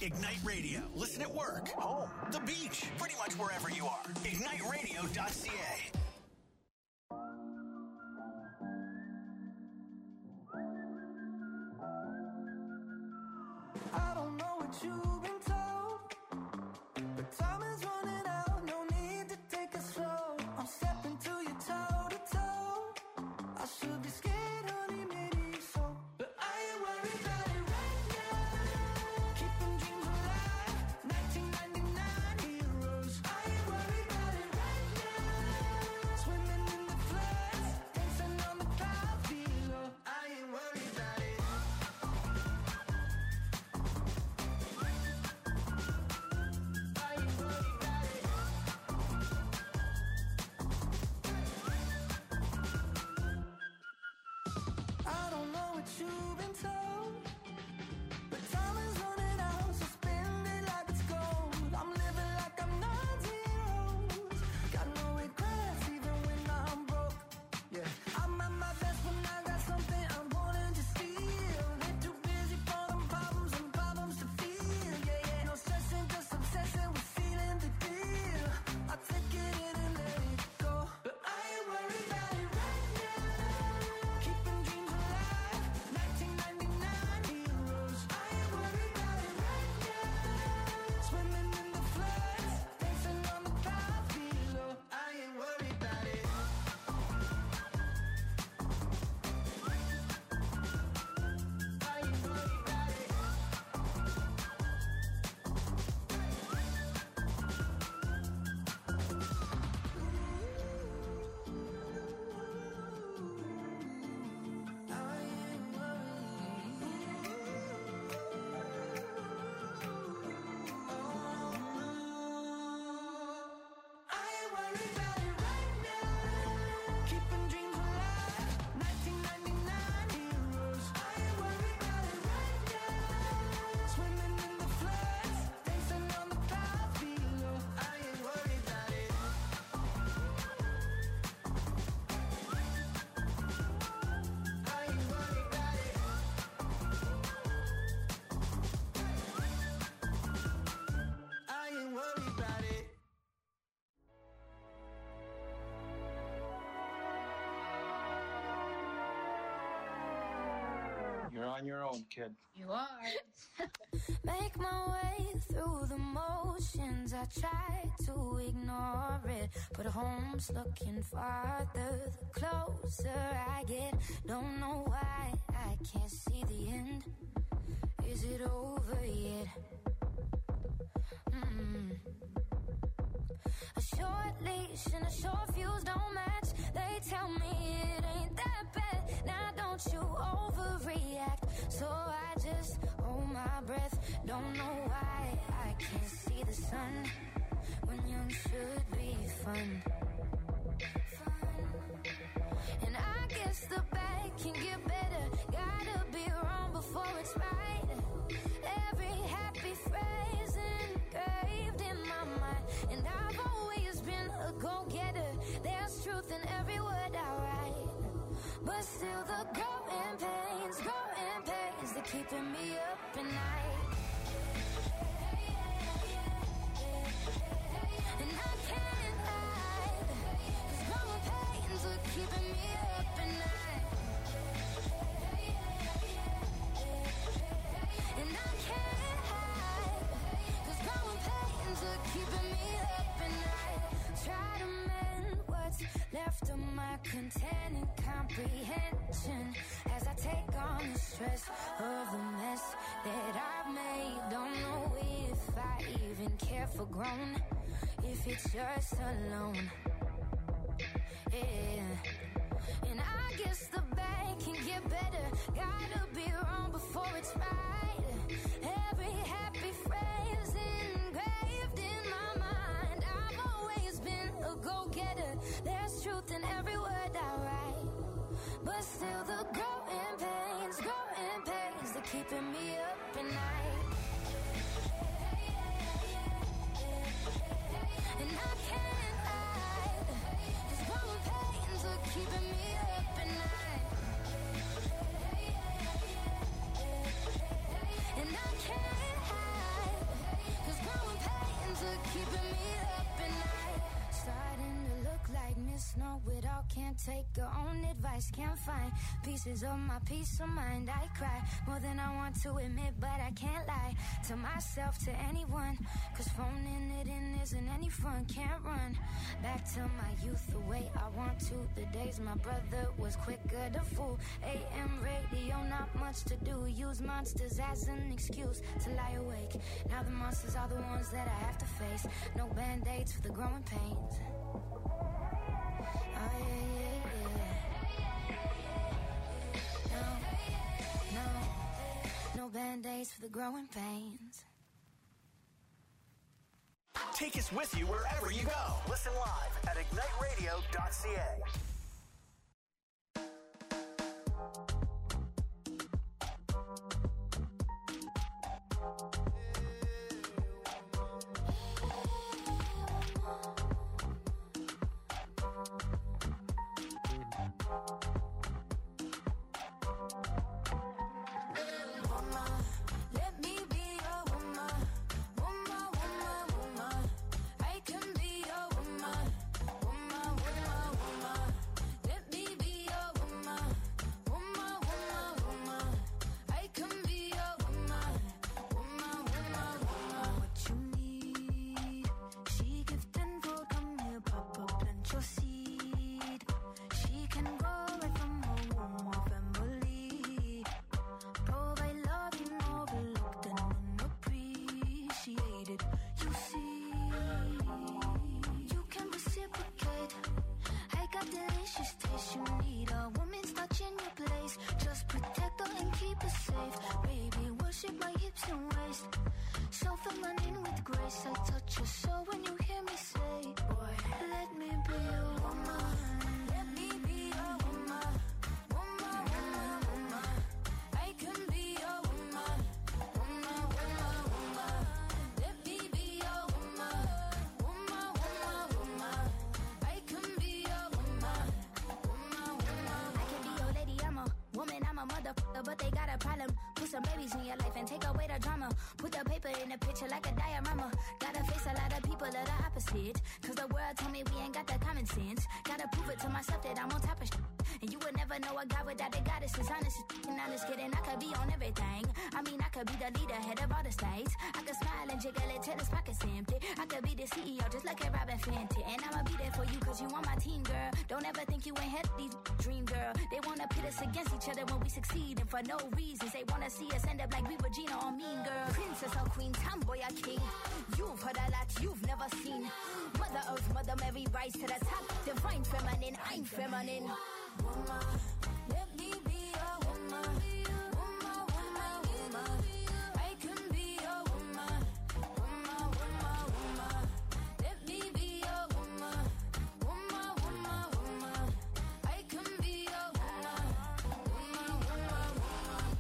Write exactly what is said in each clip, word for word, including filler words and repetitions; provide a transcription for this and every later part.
Ignite Radio. Listen at work, home, the beach, pretty much wherever you are. ignite radio dot c a. I don't know what you've been told, but time is running out, no need to take it slow. I'm stepping to you toe to toe. I should be scared, honey, maybe so, but I ain't worried about it right now. Keeping dreams alive, nineteen ninety-nine heroes. I ain't worried about it right now. Swimming in the floods, dancing on the clouds below. I ain't worried about it. I don't know what you've been told, but time is running out, so spend it like it's gold. I'm living like I'm not zeros. Got no regrets even when I'm broke. Yeah, I'm at my best when I got something I'm wanting to steal. Ain't too busy for them problems and problems to feel. Yeah, yeah, no stressing, just obsessing with feeling the deal. I take it in and let it go, but I ain't worried about it right now. Keeping dreams alive, nineteen ninety-nine heroes. I ain't worried about it right now. Swimming in the floods, dancing on the clouds below. I ain't worried about it. I ain't worried about it. I ain't I ain't worried about it right now. Keeping dreams alive, nineteen ninety-nine heroes. I ain't worried about it right now. Swimming in the floods, dancing on the clouds below. I ain't worried about it. I ain't worried about it. I ain't worried about it. You're on your own, kid. You are. Make my way through the motions. I try to ignore it, but home's looking farther the closer I get. Don't know why I can't see the end. Is it over yet? Mm. A short leash and a short fuse don't match. They tell me it ain't that bad. Now don't you overreact. So I just hold my breath. Don't know why I can't see the sun when young should be fun. Fun. And I guess the bad can get better. Gotta be wrong before it's right. Every happy phrase engraved in my mind. And I've always been a go-getter. There's truth in every word I write. But still the growing pains, growing pains, they're keeping me up at night. And I can't hide, 'cause growing pains are keeping me up at night. And I can't hide, 'cause growing pains are keeping me up at night. Try to mend what's left of my containing comprehension as I take on the stress of the mess that I've made. Don't know if I even care for grown, if it's just alone. Yeah. And I guess the bad can get better. Gotta be wrong before it's right. Every happy phrase engraved in my mind. I've always been a go-getter. There's truth in every word I write. But still the growing pains, growing pains, they're keeping me up at night. And I can't hide, 'cause growing pains are keeping me up at night. And I can't hide, know it all, can't take your own advice, can't find pieces of my peace of mind. I cry more than I want to admit, but I can't lie to myself, to anyone, cause phoning it in isn't any fun. Can't run back to my youth the way I want to, the days my brother was quicker to fool. A M radio, not much to do, use monsters as an excuse to lie awake. Now the monsters are the ones that I have to face. No band-aids for the growing pains. Oh yeah, yeah, yeah. No, no, no band-aids for the growing pains. Take us with you wherever you go. Listen live at ignite radio dot c a. But they got a problem. Put some babies in your life and take away the drama. Put the paper in the picture like a diorama. Gotta face a lot of people that are opposite, cause the world told me we ain't got the common sense. Gotta prove it to myself that I'm on top of shit. And you would never know a God without a goddess. Is honest and honest kidding. I could be on everything. I mean, I could be the leader, head of all the states. I could smile and jiggle it till his pockets empty. I could be the C E O just like a Robin Fenty. And I'ma be there for you cause you on my team, girl. Don't ever think you ain't had these dream, girl. They wanna pit us against each other when we succeed, and for no reasons. They wanna see us end up like we Regina or Mean Girl. Princess or queen, tomboy or king. You've heard a lot you've never seen. Mother Earth, Mother Mary, rise to the top. Divine feminine, I'm feminine. Woman, let me be a woman. Woman, woman, woman. I can be a woman. Woman, woman, woman. Let me be a woman. Woman, woman, woman. I can be a woman. Woman, woman, woman.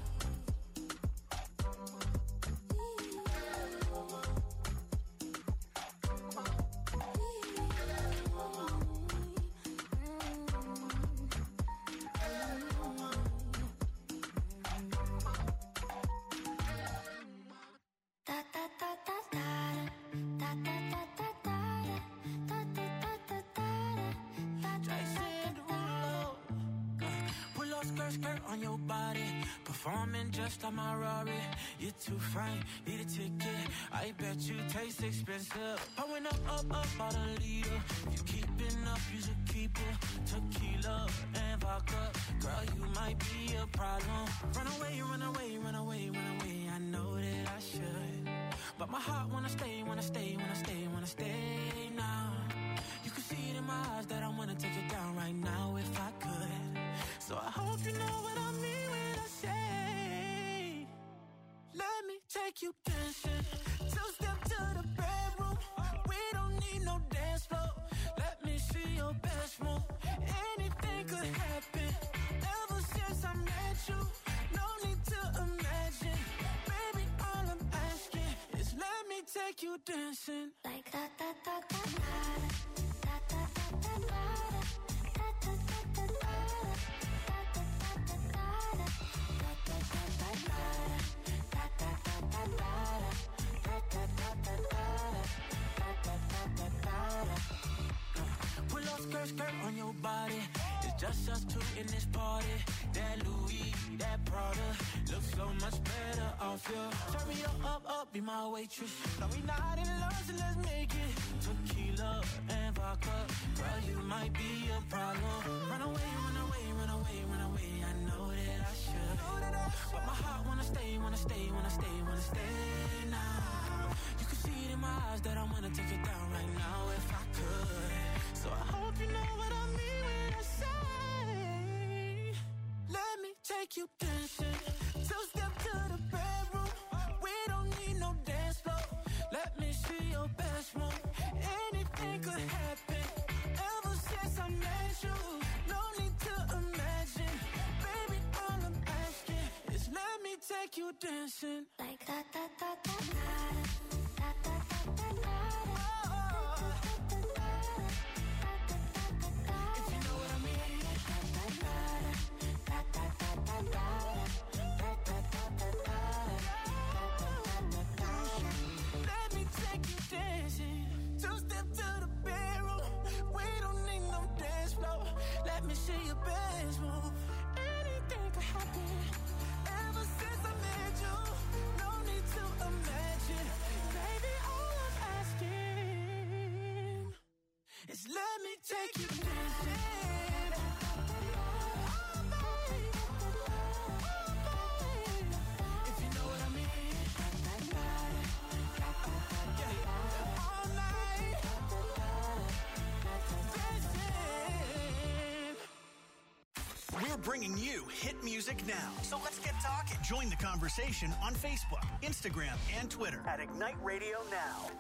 Skirt on your body, performing just like my Rari. You're too fine, need a ticket. I bet you taste expensive. Pouring up, up, up, out a leader. If you keeping up, you should keep it. Tequila and vodka, girl, you might be a problem. Run away, run away, run away, run away. I know that I should, but my heart wanna stay, wanna stay, wanna stay, wanna stay now. You can see it in my eyes that I wanna take it down right now if I could. So I hope you know what I mean when I say, let me take you dancing. Two step to the bedroom. We don't need no dance floor. Let me see your best move. Anything could happen. Ever since I met you, no need to imagine. Baby, all I'm asking is let me take you dancing. Like da da da da da da da da da da. skirt, skirt on your body. It's just us two in this party. That Louis, that Prada, looks so much better off you. Turn me up, up, up, be my waitress. No, we not in love, so let's make it tequila and vodka. Girl, you might be a problem. Run away, run away, run away, run away. I know that I should, but my heart wanna stay, wanna stay, wanna stay, wanna stay now. You can see it in my eyes that I wanna take it down right now if I could. So I hope you know what I mean when I say, let me take you dancing. Two step to the bedroom. We don't need no dance floor. Let me see your best move. Anything could happen. Ever since I met you, no need to imagine. Baby, all I'm asking is let me take you dancing. Like that, that, that, that, that. Da, da, da, da, da. If you know what I mean. Let me take you dancing. Two step to the bedroom. We don't need no dance floor. Let me see your best move. Anything could happen. Ever since I met you, no need to imagine. Baby, all I'm asking is let me take you dancing. If you know what I mean. All night. Dancing. We're bringing you hit music now. So let's get talking. Join the conversation on Facebook, Instagram, and Twitter at Ignite Radio Now.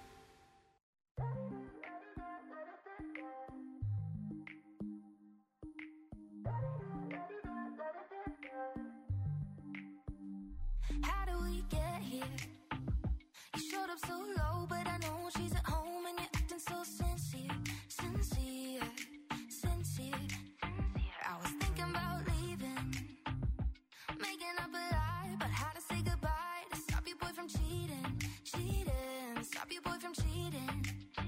How do we get here? You showed up so low, but I know she's at home and you're acting so sincere, sincere, sincere. I was thinking about leaving, making up a lie about how to say goodbye to stop your boy from cheating, cheating, stop your boy from cheating.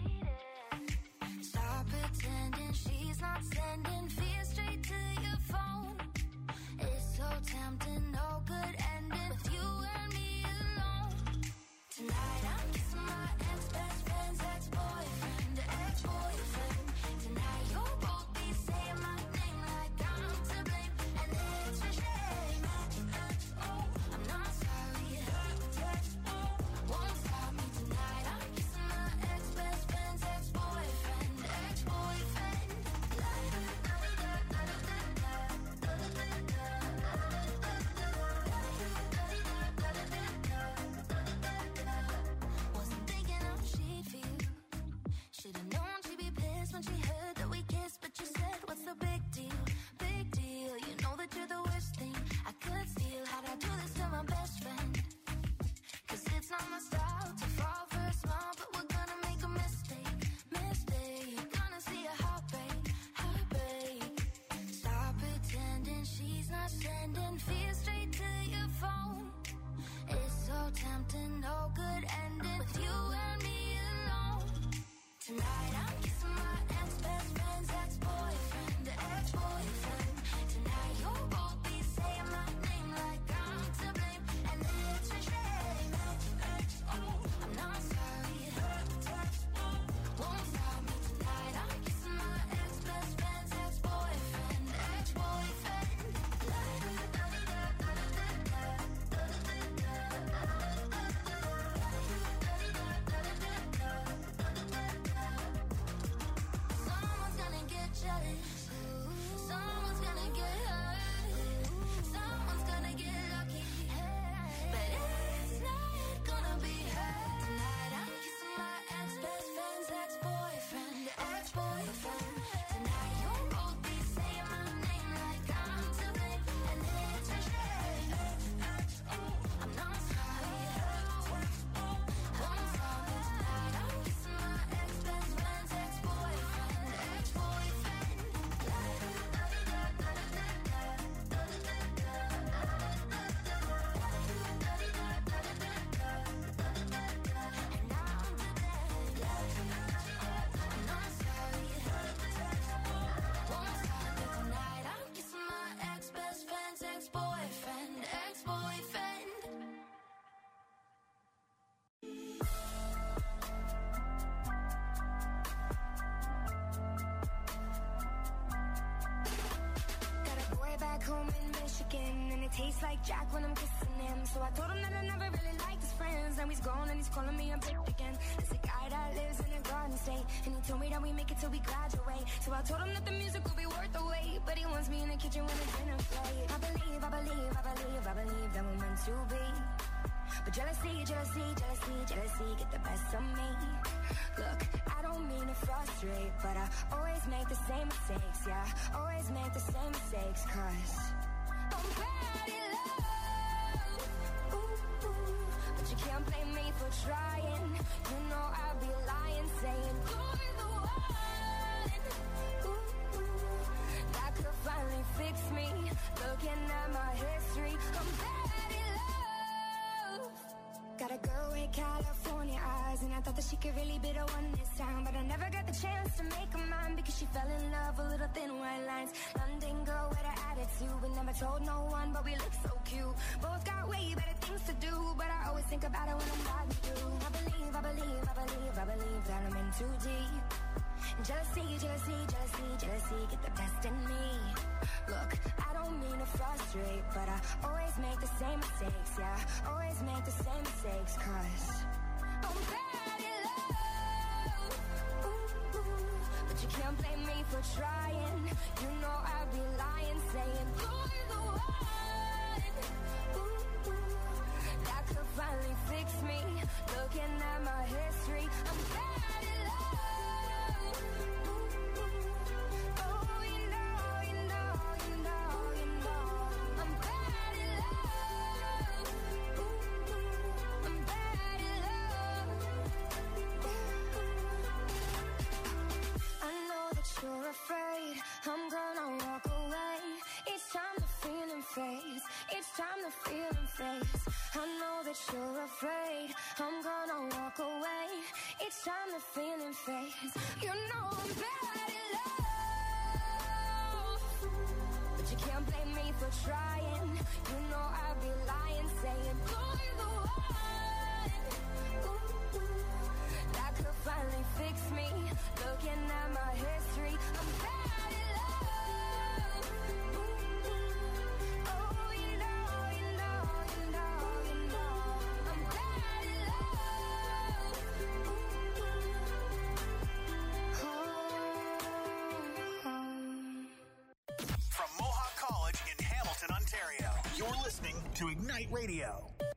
Stop pretending she's not sending fear straight to your phone. It's so tempting, no good ending with you and me alone. Tonight I'm kissing my ex-best friend's ex-boyfriend, ex-boyfriend. Tonight you'll both be saying my name like I'm to blame, and it's a shame. Oh, I'm not sorry. Won't stop me tonight. I'm kissing my ex-best friend's ex-boyfriend, ex-boyfriend. Wasn't thinking how she'd feel. Should've known she'd be pissed when she heard that we kissed. But you said, what's the big deal? Big deal. You know that you're the worst thing I could steal. How'd I do this to my best friend? Cause it's not my style to fall for a smile, but we're gonna make a mistake, mistake. Gonna see a heartbreak, heartbreak. Stop pretending she's not sending fear straight to your phone. It's so tempting, no good ending with you and me alone. Tonight I'm kissing my ex-best friend's ex-boyfriend, ex-boyfriend. Tonight you'll both be saying my name like I'm to blame, and it's a shame. Oh, home in Michigan, and it tastes like Jack when I'm kissing him. So I told him that I never really liked his friends. Now he's gone and he's calling me a bitch again. It's a guy that lives in a garden state, and he told me that we make it till we graduate. So I told him that the music will be worth the wait, but he wants me in the kitchen when it's dinner plate. I believe, I believe, I believe, I believe that we're meant to be. But jealousy, jealousy, jealousy, jealousy get the best of me. Look, I don't mean to frustrate, but I always make the same mistakes, yeah. Always make the same mistakes, cause I'm bad in love. Ooh, ooh. But you can't blame me for trying. You know I'd be lying, saying you're the one. Ooh, ooh. That could finally fix me. Looking at my history, I'm bad in love. Got a girl with California eyes, and I thought that she could really be the one this time, but I never got the chance to make her mine because she fell in love with little thin white lines. London girl with an attitude, we never told no one, but we look so cute. Both got way better things to do, but I always think about it when I'm riding through. I believe, I believe, I believe, I believe that I'm in too deep. Jealousy, jealousy, jealousy, jealousy get the best in me. Look, I don't mean to frustrate, but I always make the same mistakes, yeah. Always make the same mistakes, cause I'm bad in love. Ooh, ooh. But you can't blame me for trying. You know I'd be lying, saying you're the one. Ooh, ooh. That could finally fix me. Looking at my history, I'm bad in love. Ooh, ooh. Oh, you know, you know, you know, you know, I'm bad in love. Ooh, ooh. I'm bad in love. I know that you're afraid I'm gonna walk away. Each time the feeling fades, each time the feeling fades. I know that you're afraid I'm gonna walk away. Each time the feeling fades, you know I'm bad in love. But you can't blame me for trying. You know I'd be lying, saying you're the one. Ooh, ooh. That could finally fix me. Looking at my history, I'm bad in love. Ooh, ooh. Oh, you know, you know, you know, you know, I'm bad in love. Ooh, ooh. Oh, oh. From Mohawk College in Hamilton, Ontario, you're listening to Ignite Radio.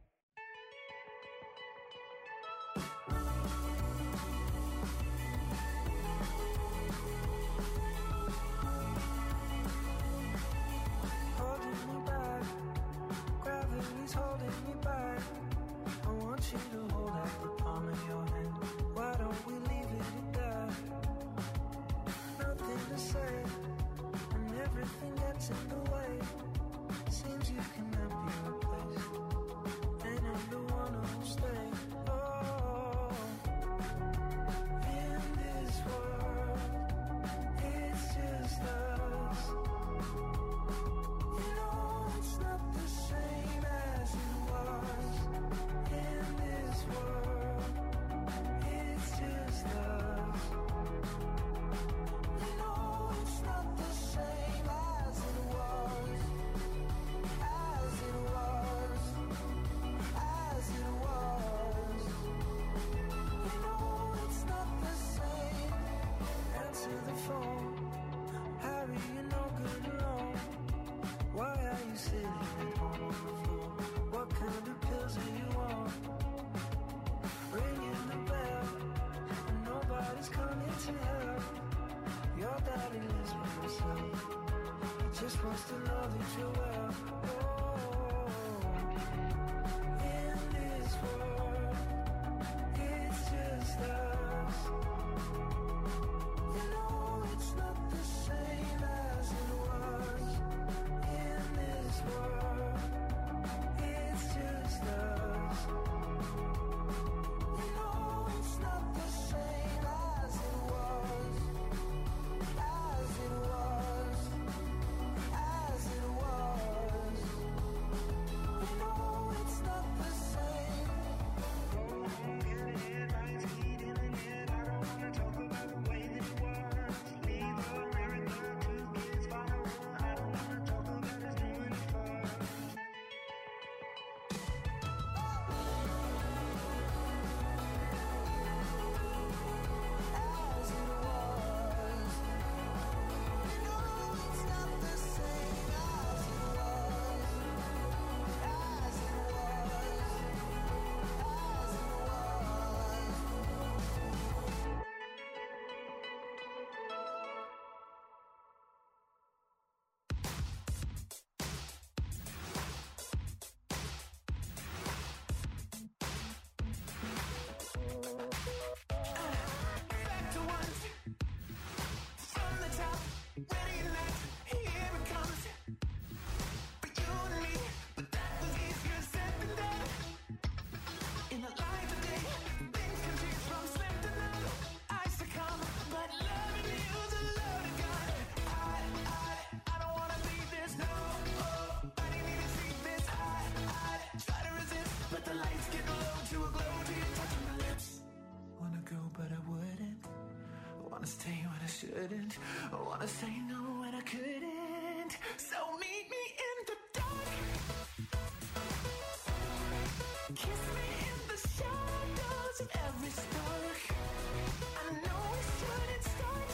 Holding me back, gravity's holding me back. I want you to hold out the palm of your hand. Why don't we leave it at that? Nothing to say, and everything gets in the way. Seems you cannot be replaced, and I'm the one who'll stay. Oh, in this world, it's just us. You know it's not the same as it was. In this world, it's just us. You know it's not the same as it was. As it was. As it was. You know it's not the same. Answer the phone. Harry, you're no good alone. Why are you sitting at home on the floor? What kind of pills are you on? Ringing the bell, and nobody's coming to help. Your daddy lives by himself. He just wants to know that you're well. Oh, in this world, it's just us. You know it's not the same as it was. In this world, it's just us. You know it's not the same as it was. As it was. As it was. stay when I shouldn't. I wanna say no when I couldn't. So meet me in the dark. Kiss me in the shadows of every spark. I know we shouldn't start,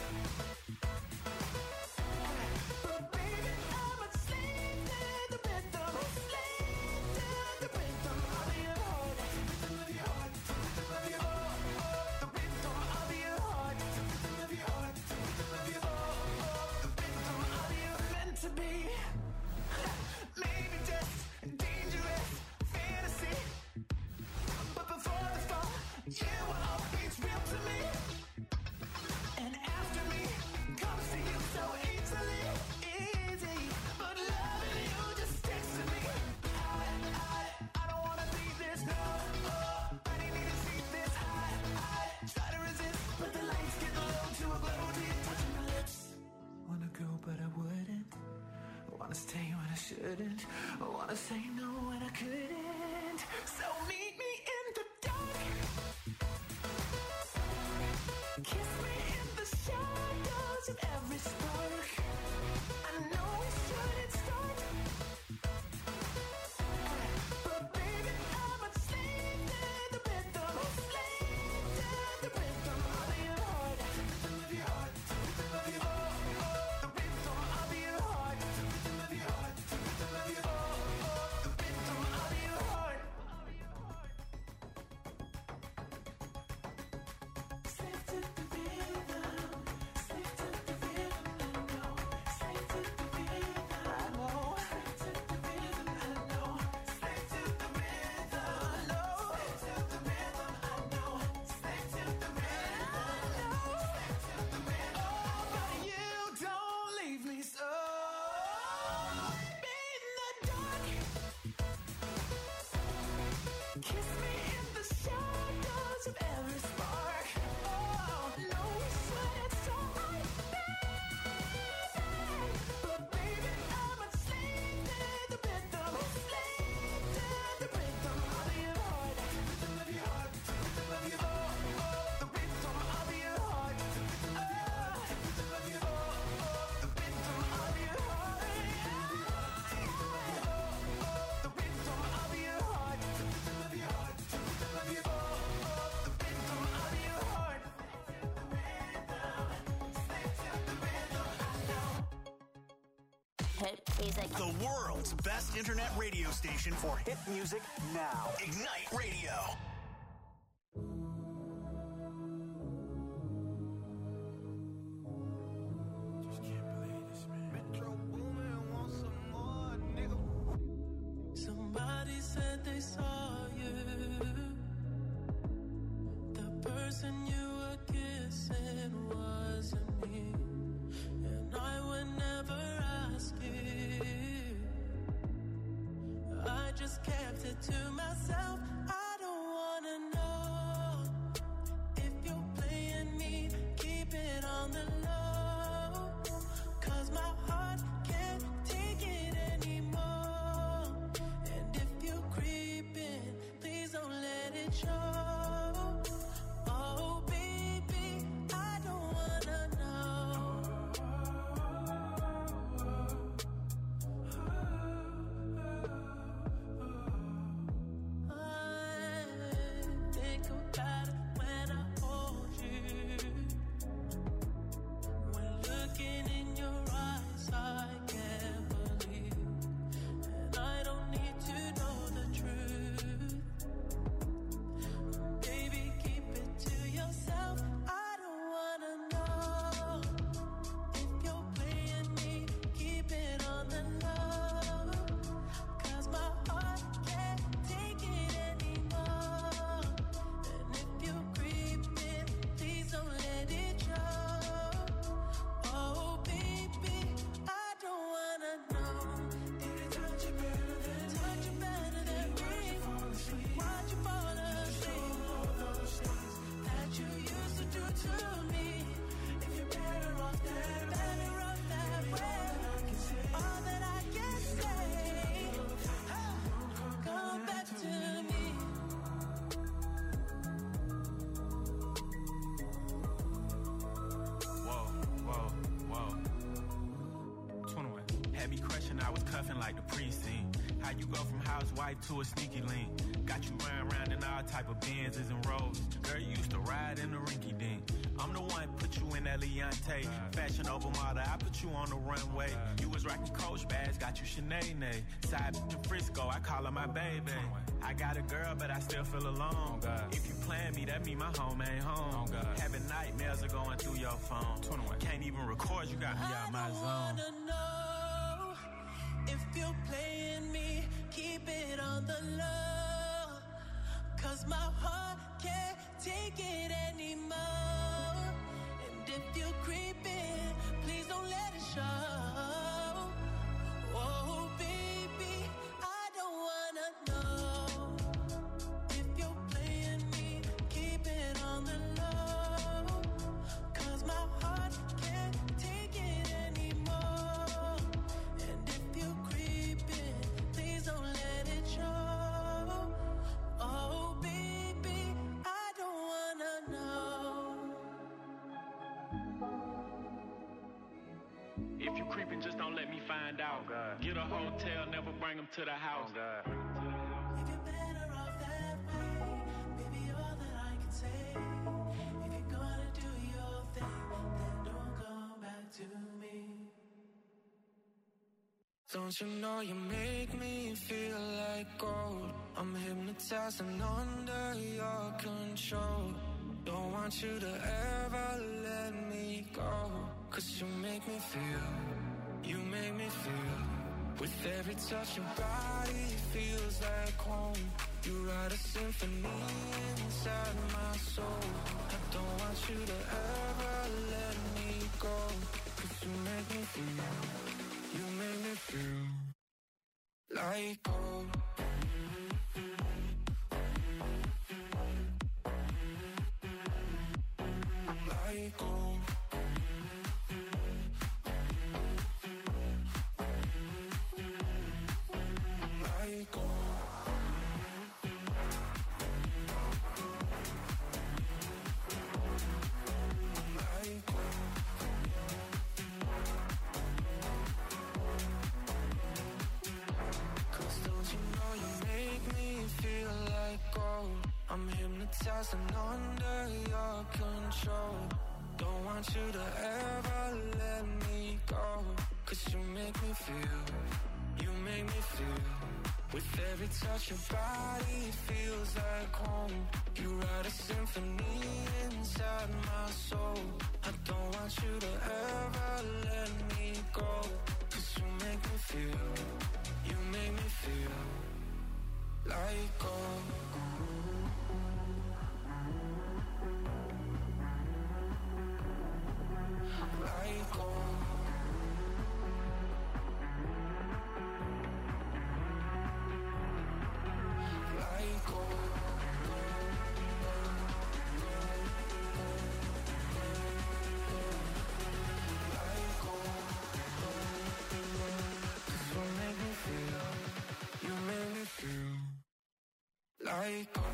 but baby, I'm a slave to the rhythm. A slave to the rhythm of your heart. The rhythm of your heart. The rhythm of your heart. The rhythm of your heart. The rhythm of your heart. The rhythm of your heart. The rhythm of your meant to be. Maybe just dangerous fantasy, but before the fall, you were always real to me. And after me comes to you so easily, easy. But loving you just sticks to me. I, I, I don't wanna leave this, no. Oh, I didn't need to see this. I, I try to resist, but the lights get low to a glow till you're touching my lips. Wanna go, but I wouldn't. I wanna stay when I shouldn't. I wanna say no when I couldn't. So meet me in the dark. Kiss me in the shadows of every spark. I know we shouldn't start, but baby, I'm a slave to the rhythm. A slave to the rhythm of your heart. The rhythm of your heart. The rhythm of your heart. The rhythm of your heart. The rhythm of your heart. The rhythm of your heart. The rhythm of your heart. Slave to the rhythm. Slave to the rhythm. I know. Slave to the rhythm. I know. Slave to the rhythm. I know. Slave to the rhythm. I know. Slave to the rhythm. I know. Slave to the rhythm. I know. Slave to the rhythm. Oh, but you don't leave me so. In the dark. Kiss me in the shadows of every spark. Oh, no, we shouldn't start, baby. But baby, I'm a slave to the rhythm. A slave to the rhythm of your heart. The rhythm of your heart. The rhythm of your heart. The rhythm of your heart. The rhythm of your heart. The rhythm of your heart. The rhythm of your heart. The rhythm of your heart. The rhythm of your heart. The rhythm of your heart. Slave to the rhythm. I know. Hit music. The world's best internet radio station for hit music now. Ignite Radio. Just can't believe this, man. Metro Boomin wants some more, nigga. Somebody said they saw you. The person you were kissing wasn't me, and I would never ask you. I just kept it to myself. I don't wanna know if you're playing me. Keep it on the low, 'cause my heart can't take it anymore. And if you're creeping, please don't let it show. Oh baby, I don't wanna know. I think about it when I hold you. me crushing, I was cuffing like the precinct. How you go from housewife to a sneaky link? Got you round round in all type of Benzes and Rolls. Girl, you used to ride in the rinky dink. I'm the one put you in that Leontay. Fashion over model, I put you on the runway. You was rocking Coach bags, got you Sinead. Side to Frisco, I call her my baby. I got a girl, but I still feel alone. If you plan me, that mean my home ain't home. Having nightmares are going through your phone. Can't even record, you got me out my zone. I wanna know if you're playing me, keep it on the low. Cause my heart can't take it anymore. And if you're creeping, please don't let it show. Oh, baby, I don't wanna know if you're playing me, keep it on the low. Cause my heart can't take it anymore. And if you're creeping, please don't let it show. Oh, baby, I don't wanna know. If you creeping, just don't let me find out. Get a hotel, never bring them to the house. If you're better off that way, baby, all that I can say. If you're gonna do your thing, then don't come back to me. Don't you know you make me feel like gold? I'm hypnotized and under your control. Don't want you to ever let me go. Cause you make me feel, you make me feel. With every touch your body feels like home. You write a symphony inside my soul. I don't want you to ever let me go. Cause you make me feel, you make me feel like gold. Like gold. Like gold. Like gold. Cause don't you know you make me feel like gold? I'm hypnotized and under your control. Don't want you to ever let me go. Cause you make me feel, you make me feel. With every touch your body feels like home. You write a symphony inside my soul. I don't want you to ever let me go. Cause you make me feel, you make me feel like gold. Like gold. Like gold. Like gold. Cause you make me feel, you make me feel like gold.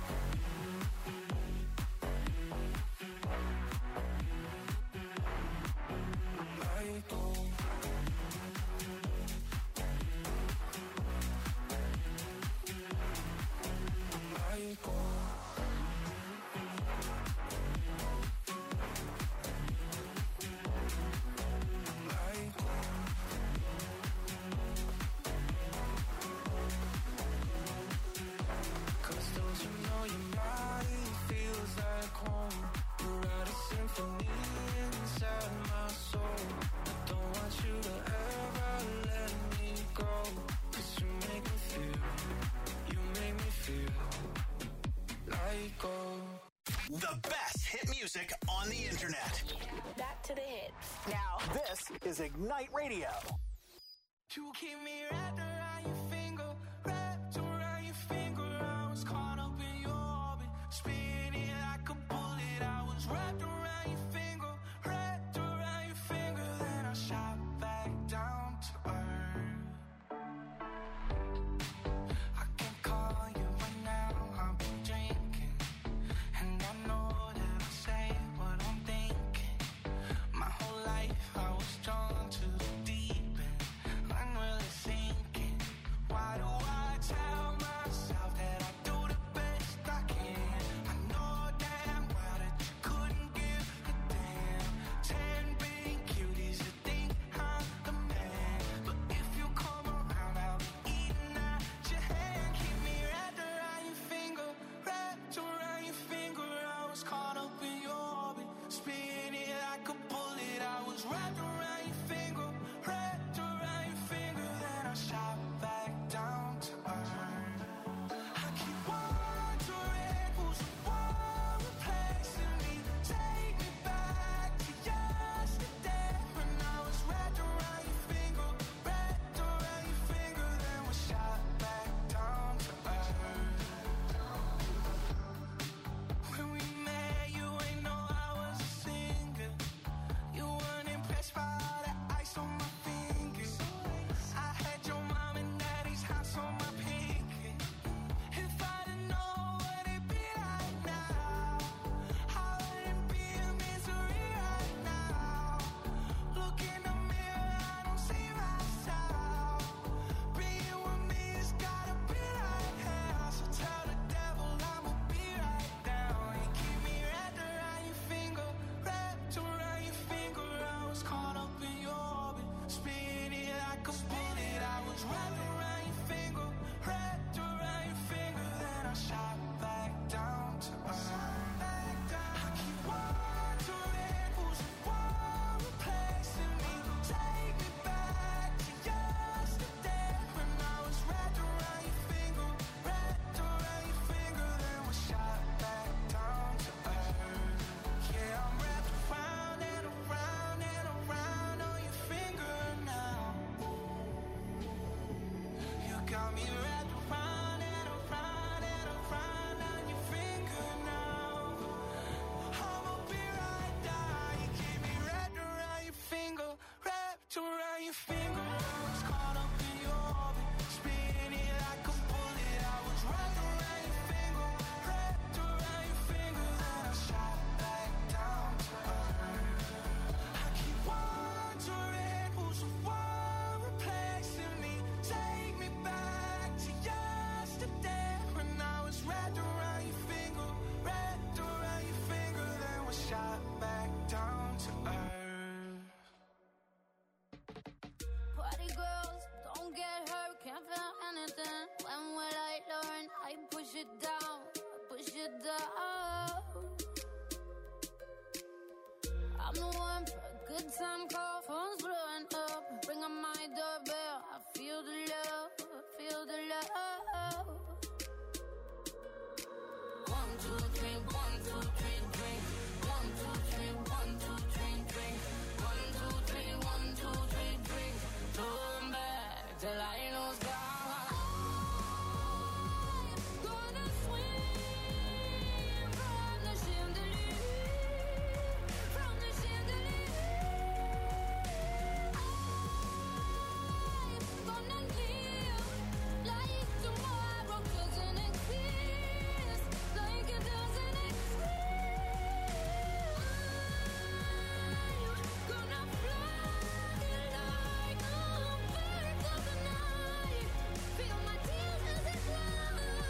Like gold. Like gold. Like gold. Cause don't you know your body feels like home? You write a symphony inside my soul. I don't want you to ever let me go. Cause you make me feel, you make me feel like gold. The best hit music on the internet. Back to the hits. Now, this is Ignite Radio. You keep me wrapped around your finger, wrapped around your finger. I was caught up in your orbit, spinning like a bullet. I was wrapped around your finger, wrapped around your finger. Then I shot back down to earth. I can call you right now, I've been drinking, and I know that I say what I'm thinking. My whole life I was drawn to the deep end. it down, push it down. I'm the one for a good time call, phone's blowing up. Ring on my doorbell, I feel the love, I feel the love. One, two, three, one, two, three, drink. One, two, three, one, two, three, drink. One, two, three, one, two, three, drink. Turn back till I lose God. Gonna swim from the chandelier, from the chandelier. I'm gonna live like tomorrow doesn't exist, like it doesn't exist. I'm gonna fly like a bird of the night, feel my tears as they fly.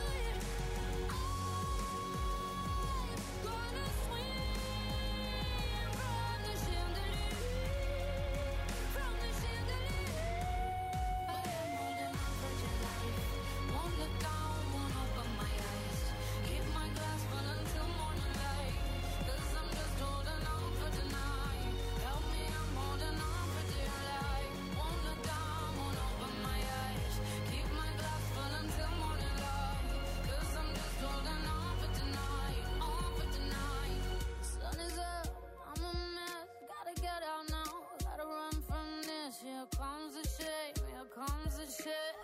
I'm gonna swim from the chandelier, from the chandelier. But I'm holding on for dear life. Won't look down, won't open my eyes. Keep my glass full until morning light. Cause I'm just holding on for tonight. Help me, I'm holding on for dear life. Won't look down, won't open my eyes. Keep my glass full until morning light. Cause I'm just holding on for tonight, on for tonight. Sun is up, I'm a mess. Gotta get out now, gotta run from this. Here comes the shame, here comes the shame.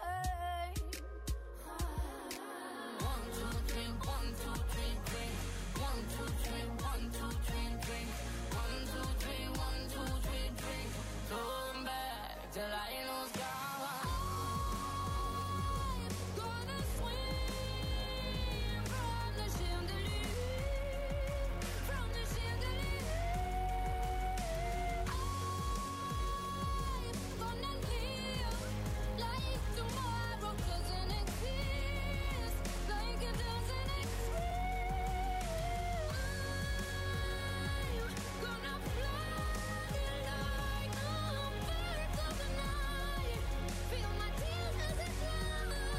One, two, three, one, two, three, drink. One, two, three, one, two, three, drink. One, two, three, one, two, three, drink. Turn back till I lose God. Gonna swim from the chandelier, from the chandelier. I'm gonna live like tomorrow doesn't exist, like it doesn't exist. I'm gonna fly like a bird of the night, feel my tears as they fly.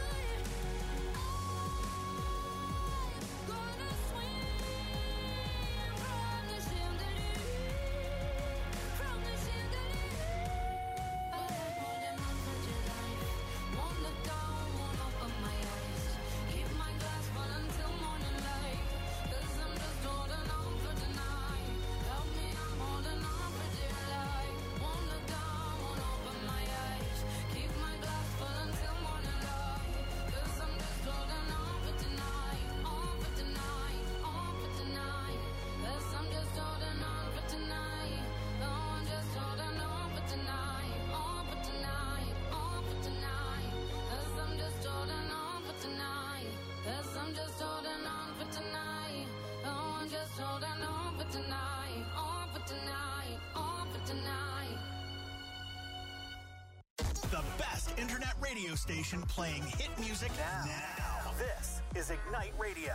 I'm gonna swim from the chandelier, from the chandelier. But I'm holding on for dear life. Won't look down, won't open my eyes. Keep my glass full until morning light. Cause I'm just holding on for tonight. Help me, I'm holding on for dear life. Won't look down, won't open my eyes. Keep my glass full until morning light. Cause I'm just holding on for tonight, on for tonight, on for tonight. Cause I'm just holding on for tonight. No, I'm just holding on for tonight, on for tonight, on for tonight. Cause I'm just holding on for tonight. Cause I'm just holding on for tonight. No, I'm just holding on for tonight, on for tonight, on for tonight. The best internet radio station playing hit music now. now. This is Ignite Radio.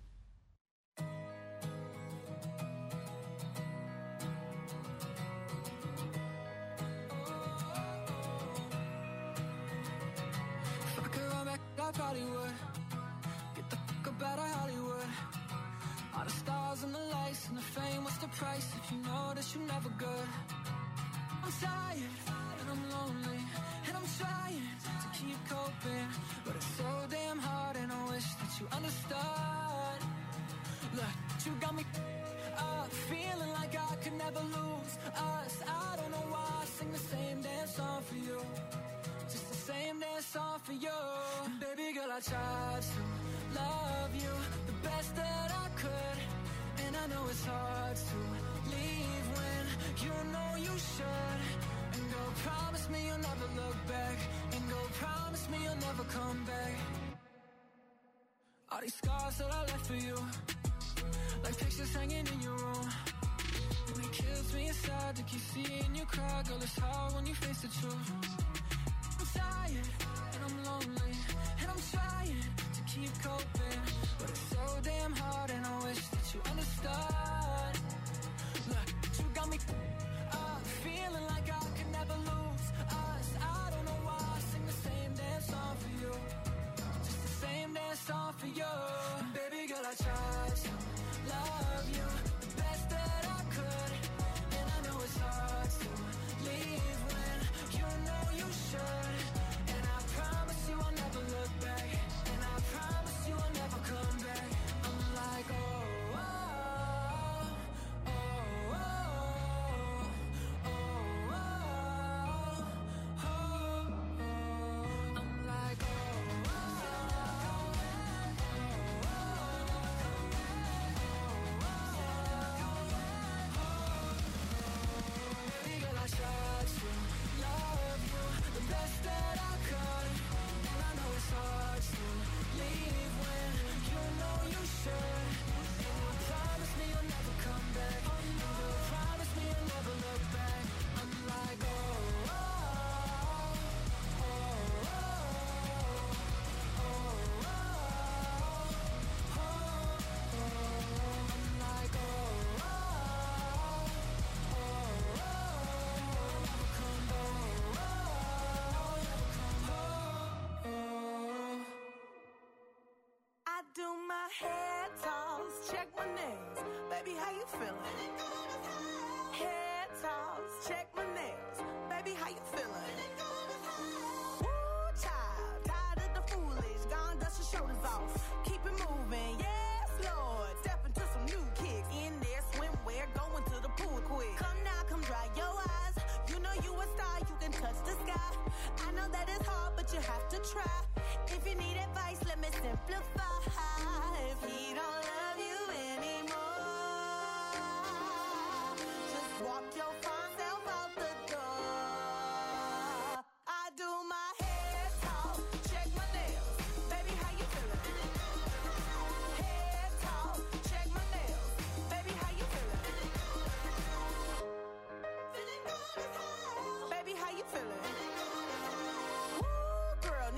If I could run back, I probably would. Get the fuck up out of Hollywood. All the stars and the lights and the fame, what's the price if you know that you're never good? I'm tired and I'm lonely and I'm trying to keep coping, but it's so damn hard and I wish that you understood. Look, you got me up, feeling like I could never lose us. I don't know why I sing the same damn song for you, just the same damn song for you. And baby girl, I tried to love you the best that I could, and I know it's hard to leave when you know you should. And go promise me you'll never look back, and go promise me you'll never come back. All these scars that I left for you, like pictures hanging in your room, and it kills me inside to keep seeing you cry. Girl, it's hard when you face the truth. I'm tired and I'm lonely and I'm trying to keep coping, but it's so damn hard and I wish that you understood. Look, you got me up, feeling like I could never lose us. I don't know why I sing the same damn song for you, just the same damn song for you.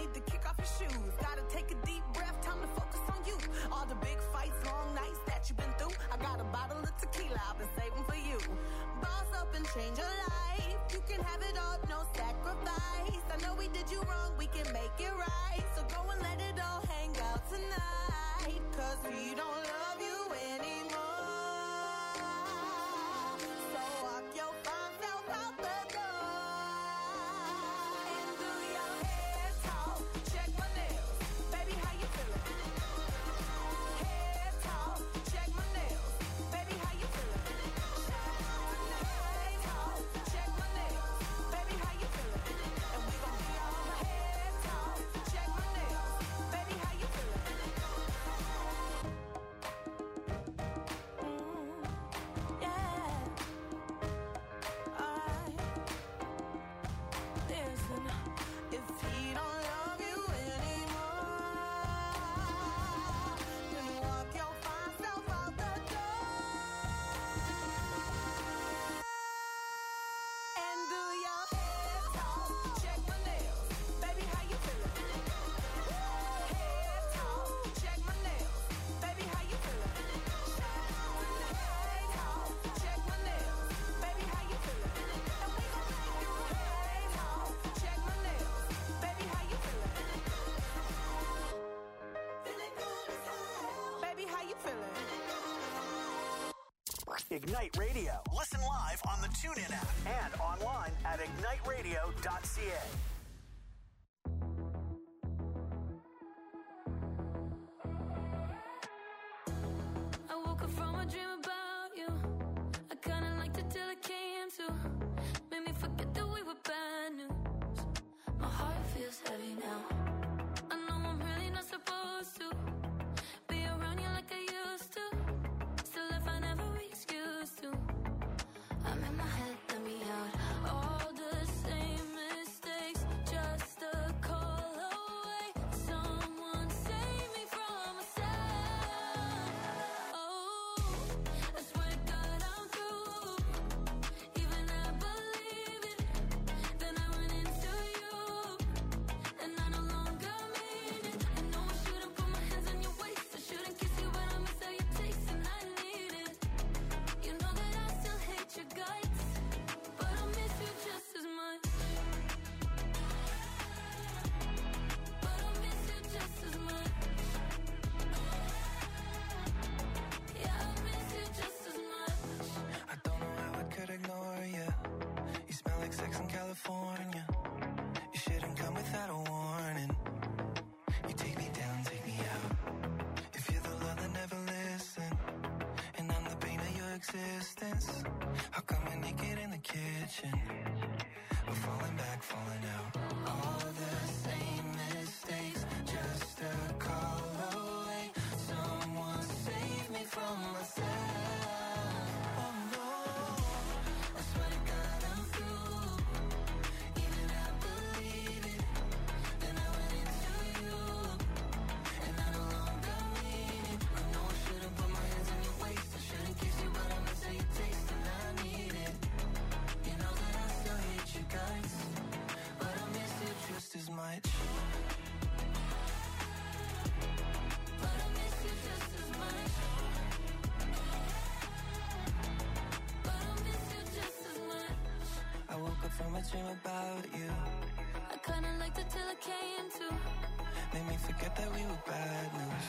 need to kick off your shoes. Gotta take a deep breath, time to focus on you. All the big fights, long nights that you've been through. I got a bottle of tequila I've been saving for you. Boss up and change your life. You can have it all, no sacrifice. I know we did you wrong, we can make it right. So go and let it all hang out tonight. Cause we don't love you anymore. So walk your fine self out the door. And do your head talk. Check my nails. Baby, how you feeling? Head talk. Check my nails. Baby, how you feeling? Head talk. Check my nails. Baby, how you feeling? And we gon' be all head talk. Check my nails. Baby, how you feeling? Mm, yeah. Alright. Listen, if he don't love you anymore, then walk your fine self out the door. And do your head talk. Check my nails. Baby, how you feeling? Head talk. Check my nails. Baby, how you feeling? Head talk. Check my nails. Baby, how you feeling? And we gon' make you head talk. Check my nails. Baby, how you feeling? Feeling good as hell. Baby, how you feeling? Ignite Radio. Listen live on the TuneIn app and online at ignite radio dot c a. I woke up from a dream about you. I kinda liked it till it came to. Made me forget that we were bad news. My heart feels heavy now. I know I'm really not supposed to be around you like I used to. Still, if I never excuse to, I'm in my head, let me out. All the same mistakes, just a call away. Someone save me from myself. Oh, I swear to God I'm through. Even I believe it. Then I run into you, and I no longer mean it. I know I shouldn't put my hands on your waist. I shouldn't kiss you, but I miss how you taste, and I need it. You know that I still hate your guts, but I miss you just as much. But I miss you just as much. Yeah, I miss you just as much. I don't know how I could ignore you. You smell like sex in California. You shouldn't come without a warning. You take me down, take me out. If you're the love that never listen, and I'm the pain of your existence, how come we're naked in the kitchen? We're falling back, falling out. All the same mistakes, just a call away. Someone save me from myself. Oh no, I swear to God I'm through. Even I believe it. Then I went into you, and I no longer mean it. I know I shouldn't put my hands on your waist. I shouldn't kiss you, but I miss how you taste, and I need it. You know that I still hate your guts, but I miss you just as much. But I miss you just as much. But I miss you just as much. I woke up from a dream about you. I kinda liked it till it came to. Made me forget that we were bad news.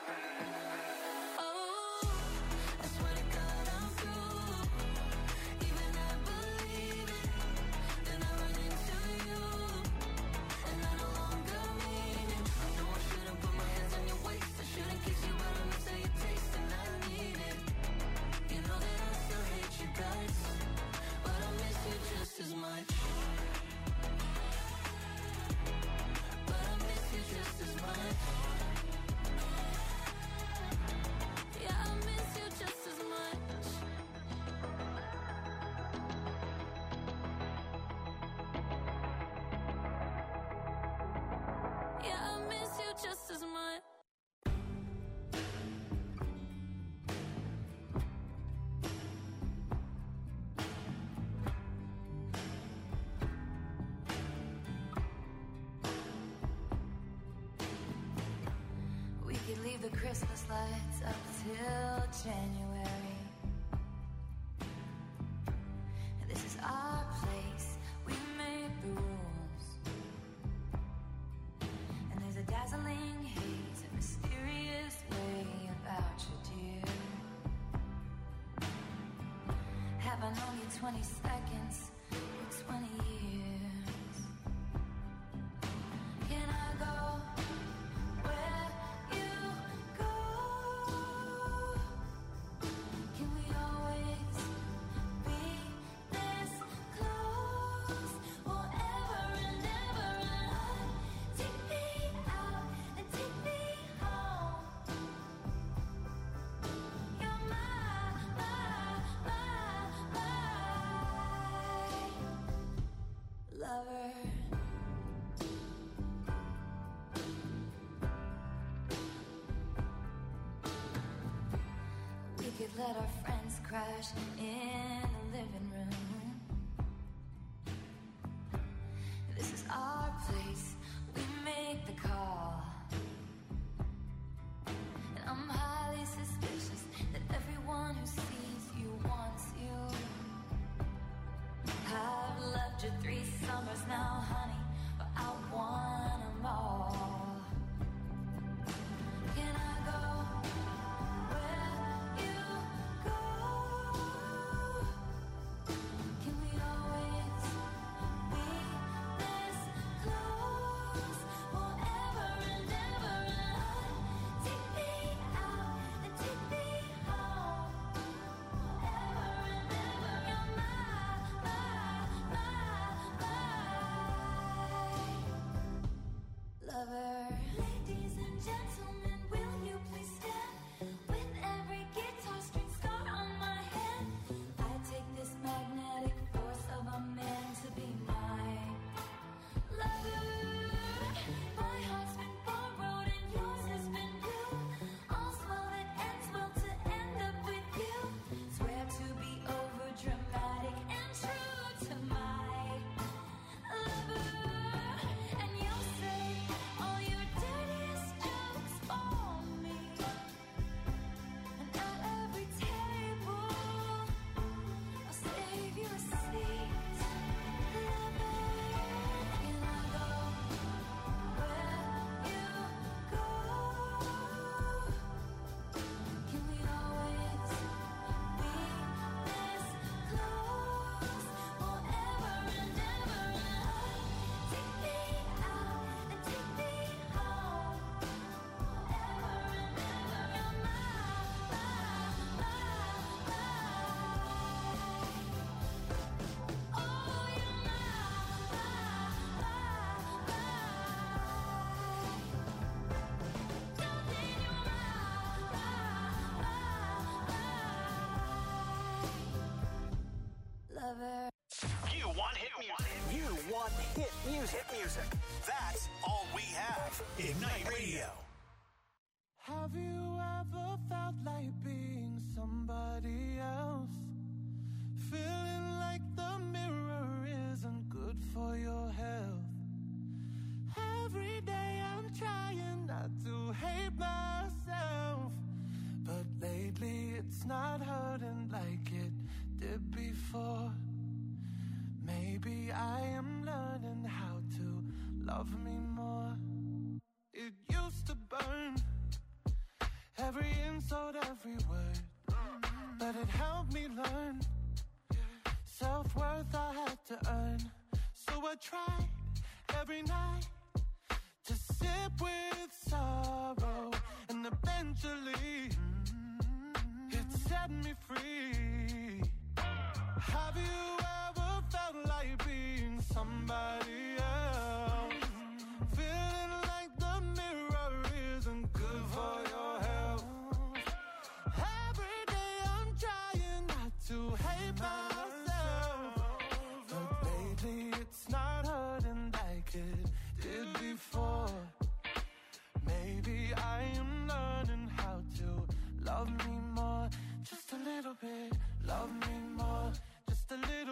Oh, I swear to God I'm through. Even I believe it. Then I run into you, and I no longer mean it. I know I shouldn't put my hands on your waist. I shouldn't kiss you, but I miss how you taste, and I need it. You know that I still hate your guts, but I miss you just as much. But I miss you just as much. Christmas lights up till January. This is our place, we made the rules. And there's a dazzling haze, a mysterious way about you, dear. Have I known you twenty seconds or twenty years? Can I go where you go? Can we always be this close forever and ever? And take me out and take me home. You're my, my, my, my lover. We could let our friends crash in the living room. This is our place, we make the call. And I'm highly suspicious that everyone who sees you wants you. I've loved you three summers now, honey, but I want them all. Can I go where you go? Can we always be this close forever and ever? And take me out and take me home forever and ever. You're my, my, my, my lover. Ladies and gentlemen, will you please stand? With every guitar string scar on my head, I take this magnetic force of a man to be my lover. My heart's been borrowed and yours has been new. All's well that ends well to end up with you. Swear to be over dramatic and true to my lover. And you'll say all your dirtiest jokes for me. And at every table, I'll save you a seat. Lover, can I go where you go? Can we always be this close forever and ever? Take me out and take me home forever and ever. You're my, my, my, my. Oh, you're my, my, my, my. Darling, you're my, my, my, my lover. You want hit music. You want hit music. Hit music. That's all we have. Ignite Radio. Have you ever felt like being somebody else? Feeling like the mirror isn't good for your health. Every day I'm trying not to hate myself, but lately it's not hurting like it did before. Maybe I am learning how to love me more. It used to burn, every insult, every word, but it helped me learn self-worth I had to earn. So I tried every night to sip with sorrow, and eventually it set me free. Have you ever felt like being somebody else? Feeling like the mirror isn't good for your health. Every day I'm trying not to hate myself, but lately it's not hurting like it did before. Maybe I am learning how to love me more, just a little bit. Love me more, just a little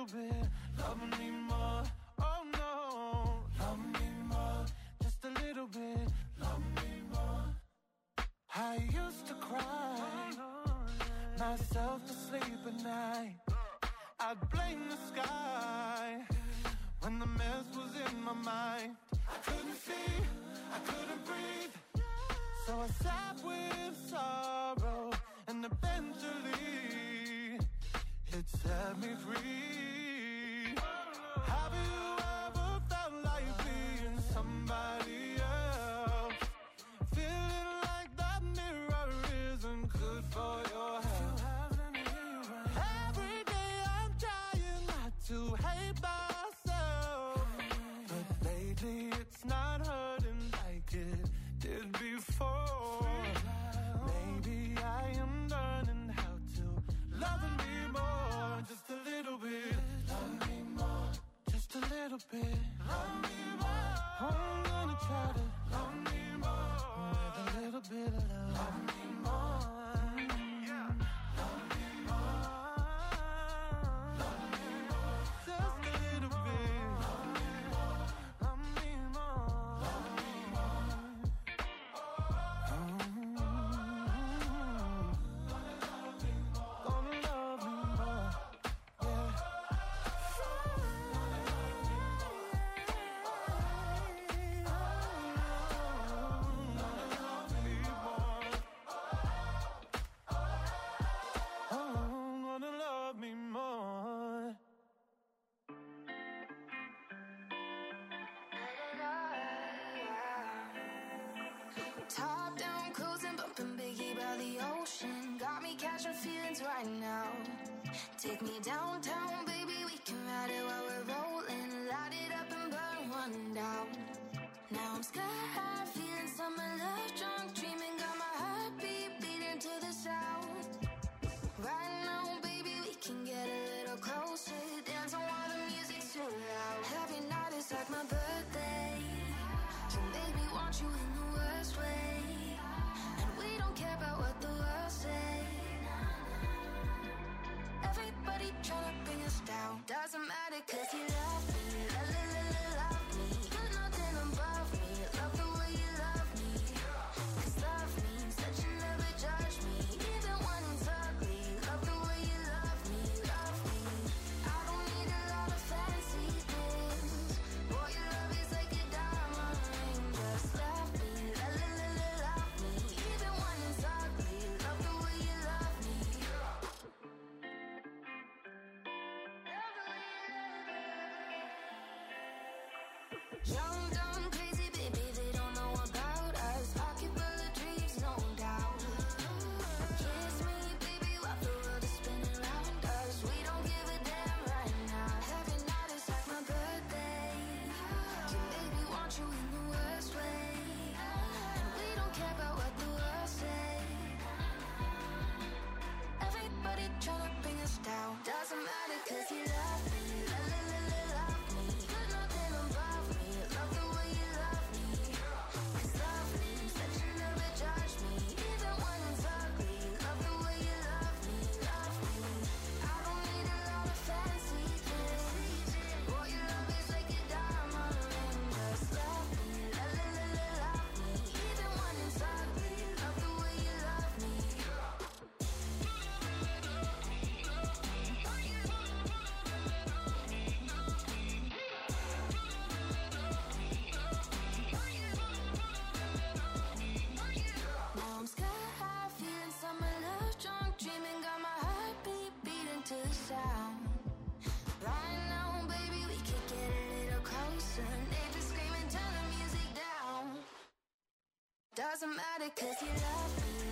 myself to sleep at night. I'd blame the sky when the mess was in my mind. I couldn't see, I couldn't breathe, so I sat with sorrow, and eventually it set me free. Have you ever felt like being somebody else? Feeling like that mirror isn't good for your health. Every day I'm trying not to hate myself, but lately it's not hurting like it did before. Maybe I am learning how to love me more, just a little bit. Love me more, just a little bit. Love me more. I'm gonna try to love me more with a little bit of love. Love me more. Yeah. Love me more. Love me more. Just a little bit. Love me more. Love me more. Love me more. Gonna love me more. Yeah. Oh, gonna love me more. Top down, cruising, bumping Biggie by the ocean. Got me catching feelings right now. Take me downtown, baby, we can ride it while we're rolling. Light it up and burn one down. Now I'm sky high, feeling summer love, drunk, dreaming. Got my heartbeat beating to the sound. Right now, baby, we can get a little closer. Dance on while the music's too loud. Every night is like my birthday. You make me want you in the worst way, and we don't care about what the world say. Everybody tryna bring us down. Doesn't matter 'cause you love me, la la la la love me. You're nothing above me. Love the way you love me. 'Cause love means that you never judge me, even when it's ugly. Love the way you love me, love me. I don't need a lot of fancy things. Boy, your love is like a diamond ring. Just love me, la la la la love me, even when it's ugly. Love the way you love me. Young, dumb, crazy, baby, they don't know about us. Pocket full of dreams, no doubt. Kiss me, baby, while the world is spinning around us. We don't give a damn right now. Every night is like my birthday. You make me want you in the worst way, and we don't care about what the world say. Everybody tryna bring us down. Doesn't matter 'cause you love me, la la la la love me. You're nothing above me. Love the way you love me. 'Cause love means that you never judge me, even when it's ugly. Love the way you love me, love me. I don't need a lot of fancy things. Boy, your love is like a diamond ring. Just love me, la la la la love me, even when it's ugly. Love the way you love me. Now I'm sky high, feeling summer love, drunk, dreaming. Got my heartbeat beating to the sound. Right now, baby, we could get a little closer. Neighbors screaming, turn the music down. Doesn't matter 'cause you love me,